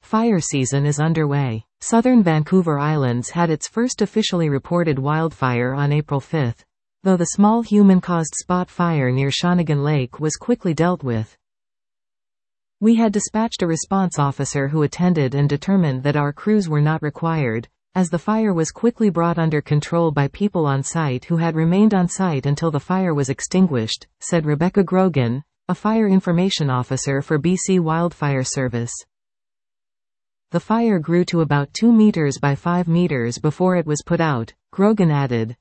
Fire season is underway. Southern Vancouver Islands had its first officially reported wildfire on April 5, though the small human-caused spot fire near Shawnigan Lake was quickly dealt with. We had dispatched a response officer who attended and determined that our crews were not required, as the fire was quickly brought under control by people on site who had remained on site until the fire was extinguished, said Rebecca Grogan, a fire information officer for BC Wildfire Service. The fire grew to about 2 meters by 5 meters before it was put out, Grogan added.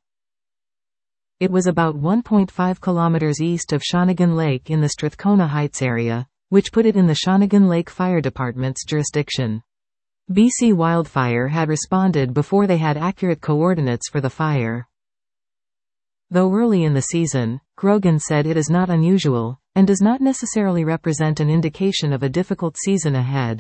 It was about 1.5 kilometers east of Shawnigan Lake in the Strathcona Heights area, which put it in the Shawnigan Lake Fire Department's jurisdiction. BC Wildfire had responded before they had accurate coordinates for the fire. Though early in the season, Grogan said it is not unusual, and does not necessarily represent an indication of a difficult season ahead.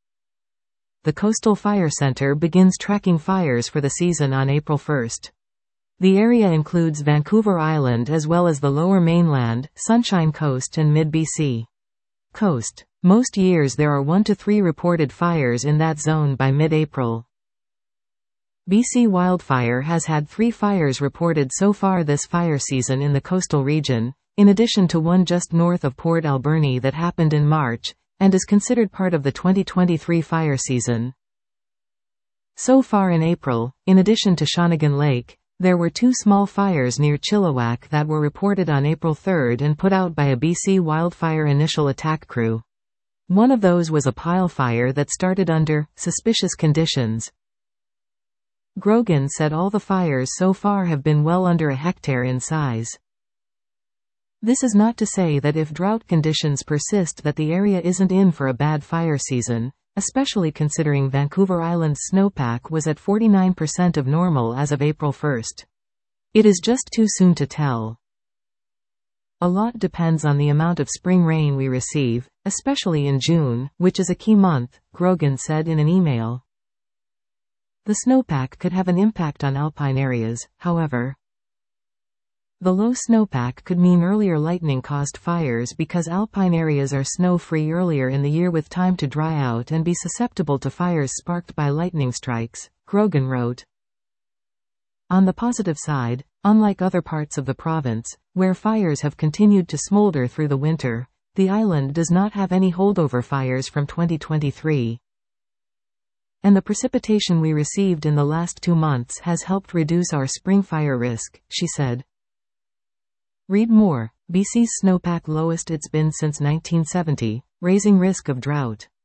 The Coastal Fire Center begins tracking fires for the season on April 1. The area includes Vancouver Island as well as the Lower Mainland, Sunshine Coast and Mid-BC Coast. Most years there are 1 to 3 reported fires in that zone by mid-April. BC Wildfire has had 3 fires reported so far this fire season in the coastal region, in addition to one just north of Port Alberni that happened in March, and is considered part of the 2023 fire season. So far in April, in addition to Shawnigan Lake, there were 2 small fires near Chilliwack that were reported on April 3 and put out by a BC Wildfire Initial Attack Crew. One of those was a pile fire that started under suspicious conditions. Grogan said all the fires so far have been well under a hectare in size. This is not to say that if drought conditions persist that the area isn't in for a bad fire season, especially considering Vancouver Island's snowpack was at 49% of normal as of April 1. It is just too soon to tell. A lot depends on the amount of spring rain we receive, especially in June, which is a key month, Grogan said in an email. The snowpack could have an impact on alpine areas, however. The low snowpack could mean earlier lightning-caused fires because alpine areas are snow-free earlier in the year with time to dry out and be susceptible to fires sparked by lightning strikes, Grogan wrote. On the positive side, unlike other parts of the province, where fires have continued to smolder through the winter, the island does not have any holdover fires from 2023. And the precipitation we received in the last 2 months has helped reduce our spring fire risk, she said. Read more. BC's snowpack lowest it's been since 1970, raising risk of drought.